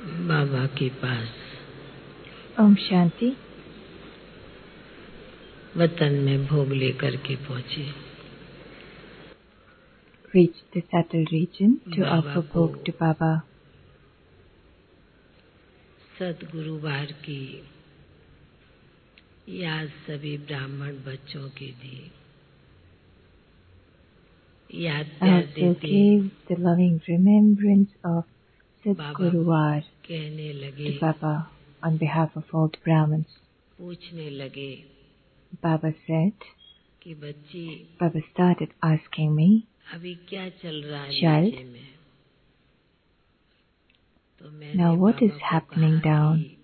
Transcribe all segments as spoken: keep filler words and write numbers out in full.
बाबा के पास Om Shanti. वतन में भोग लेकर के पहुंचे। Reached the settled region to Baba offer को bhog to Baba. सद्गुरुवार की याद सभी ब्राह्मण बच्चों की दी। याद I प्यार also देते gave the loving remembrance of Baba Sadguruvar कहने लगे, to Baba on behalf of all the Brahmins. पूछने लगे Baba said, कि बच्ची Baba started asking me, अभी क्या चल रहा है Child, नीचे में। तो मैंने now what बाबा is को happening कहा down? कि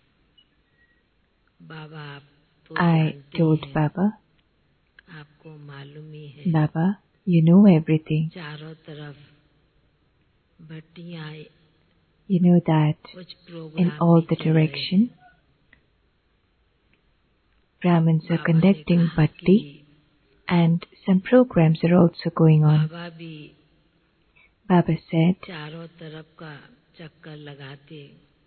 बाबा आप तो I जानते told हैं, Baba, आपको मालूम ही है, Baba, you know everything. चारों तरफ भट्टियां You know that कुछ in प्रोग्राम all भी the चल रहे direction, हैं। Brahmins are बाबा ने conducting कहा bhakti कि and some programs are also going on. बाबा भी Baba said, चारों तरफ का चक्कर लगाते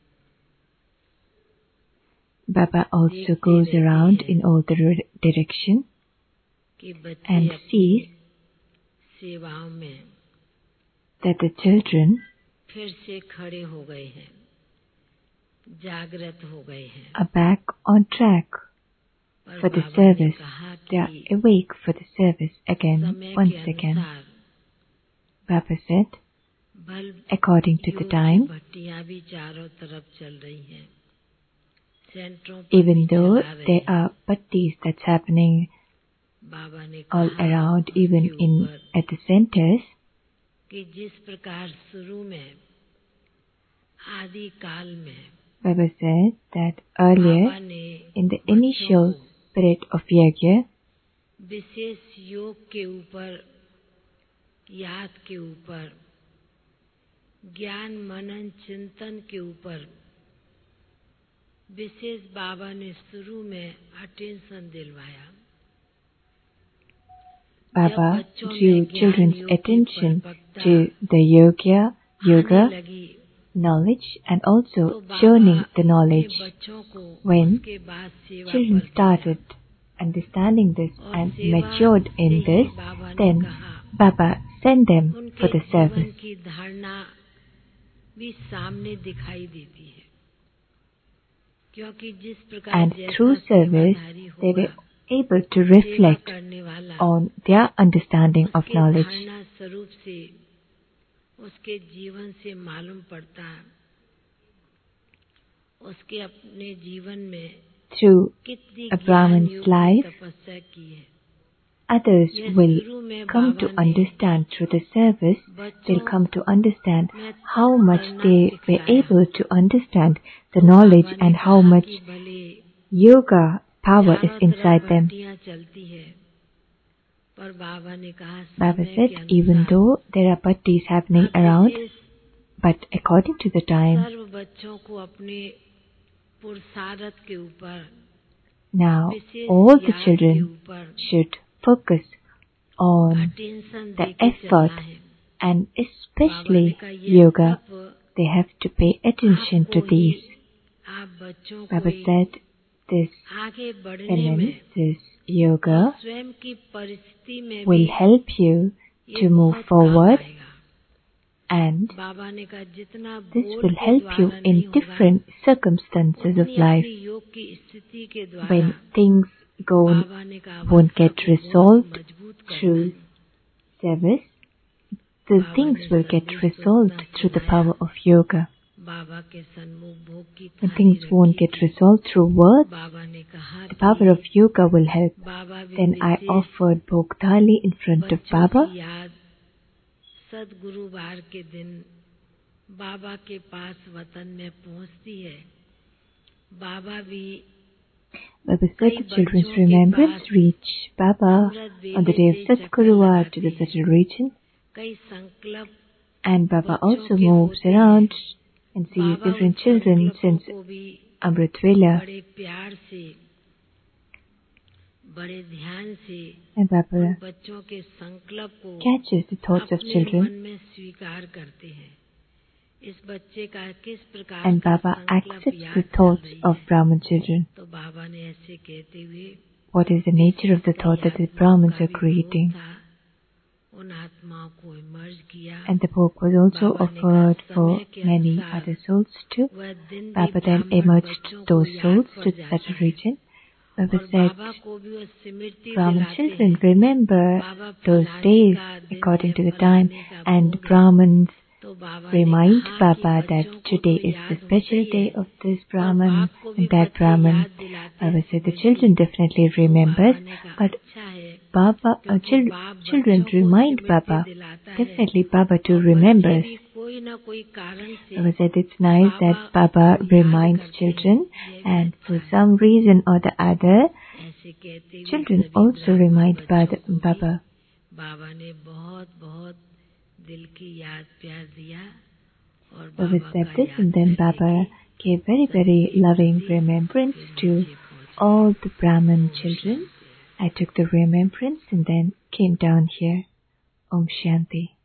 Baba also देखते goes रहते around हैं in all the re- direction कि बच्चे and अपनी sees सेवाओं में that the children फिर से खड़े हो गए हैं, जागृत हो गए हैं। are back on track पर for the बाबा ने service. कहा They are कि awake for the service again, समय once के again. अनुसार Baba said, bulb according to the योग की time, भट्टियां भी चारों तरफ चल रही हैं, सेंटरों पर even भी though चला रहे there हैं। are bhattis that's happening बाबा ने all कहा around, उसके even in ऊपर at the centers, कि जिस प्रकार शुरू में आदि काल में Baba said that earlier, बाबा ने in the बच्चों initial को spirit of Yajna, विशेष योग के ऊपर, याद के ऊपर, ज्ञान मनन चिंतन के ऊपर विशेष बाबा ने शुरू में अटेंशन दिलवाया। Baba drew children's attention to the yoga, yoga, knowledge, and also churning the knowledge. When children started understanding this and matured in this, then Baba sent them for the service. की धारणा भी सामने दिखाई देती है, क्योंकि जिस प्रकार And through service, they were able to reflect on their understanding of knowledge. धारणा स्वरूप से उसके जीवन से मालूम पड़ता है, उसके अपने जीवन में Through कितनी a ज्ञान Brahmin's योग की life, तपस्या की है। others will शुरू में come बाबा to ने understand through the service, they'll बच्चों come to understand में how much करना they were सिखाया। able to understand the तो knowledge बाबा ने and how कहा much कि भले yoga power is चारों inside तरफ them. भट्टियां चलती है, पर बाबा ने कहा Baba समय said, के even अनुसार though there are bhattis happening अब around, wishes but according to the time, सर्व बच्चों को अपने पुरुषार्थ के ऊपर, now विशेष all the याद के children ऊपर should focus on attention the देके effort, चलना है। and बाबा ने especially कहा ये yoga. सब They have to pay attention to आपको ही, these. आप बच्चों को Baba ही said, this आगे बढ़ने penance, में this और yoga स्वयं की परिस्थिति में will भी help you ये to move बहुत काम forward, आएगा। and बाबा ने कहा जितना this बोल will के help you द्वारा in नहीं होगा, different circumstances of उतनी life. अपनी योग की स्थिति के द्वारा When things go बाबा ने कहा won't अवस्था get को बहुत resolved मजबूत करना through है। service, the बाबा things ने will get संदेश resolved सुनना through the सुनाया। power of yoga. बाबा के सन्मुख भोग की When थाली things won't रखी get थी। resolved through words, बाबा ने कहा the power कि of yoga will help. बाबा भी Then I wishes offered bhog thali in front of बच्चों Baba. की याद सद्गुरुवार के दिन बाबा के पास वतन में पहुंचती है। बाबा भी Baba said कई the children's बच्चों के remembrance pass reach Baba Amrit on the day वेले of से चक्कर Sadguruvar to लगाते the हैं। settled region, कई संकल्प and Baba बच्चों also के moves होते हैं। around and sees Baba different उन children संकल्पों since को भी Amrit Vela, बड़े प्यार से, बड़े ध्यान से and Baba उन बच्चों के संकल्प को catches the thoughts of अपने children मन में स्वीकार करते हैं इस बच्चे का किस प्रकार And का Baba संकल्प accepts याद the कर thoughts रही of है, Brahmin children. तो बाबा ने ऐसे कहते हुए What is the nature of the thought that the Brahmins are creating? उन आत्माओं को इमर्ज किया. And the Pope was also बाबा ने कहा, offered for समय के many अनुसार other souls too. वह दिन भी Baba then ब्राह्मण emerged बच्चों को those याद souls पड़ to जाता such a है, region. Baba और said, बाबा को भी वो स्मृति Brahmin दिलाते children हैं. remember बाबा those फलाने days का दिन according है, to the time, फलाने का and भोग है. Brahmins तो बाबा ने remind कहा कि Baba that बच्चों को today तो is the याद होता special ही day है, of this और Brahmin बाप को भी and that बच्चे Brahmin. याद दिलाते हैं Baba said the Smriti. children definitely तो remembers, बाबा ने कहा but अच्छा है, Baba, uh, क्योंकि chil- बाप children बच्चों को remind स्मृति Baba. दिलाता है, Definitely Baba too और बच्चे remembers. भी कोई ना कोई कारण से Baba said it's nice Baba that Baba को याद reminds करते children, हैं. ये भी and अच्छा for है. some reason or the other, ऐसे कहते हुए children सभी also ब्राह्मण remind बच्चों Baba. को भी Baba. बाबा ने बहुत बहुत दिल की याद प्यार दिया, और Baba बाबा said का this, याद and then करने Baba की gave very, very सभी loving मसीह remembrance फिर to नीचे पहुंचे. all the Brahmin Om children. Shanti. I took the remembrance and then came down here. Om Shanti.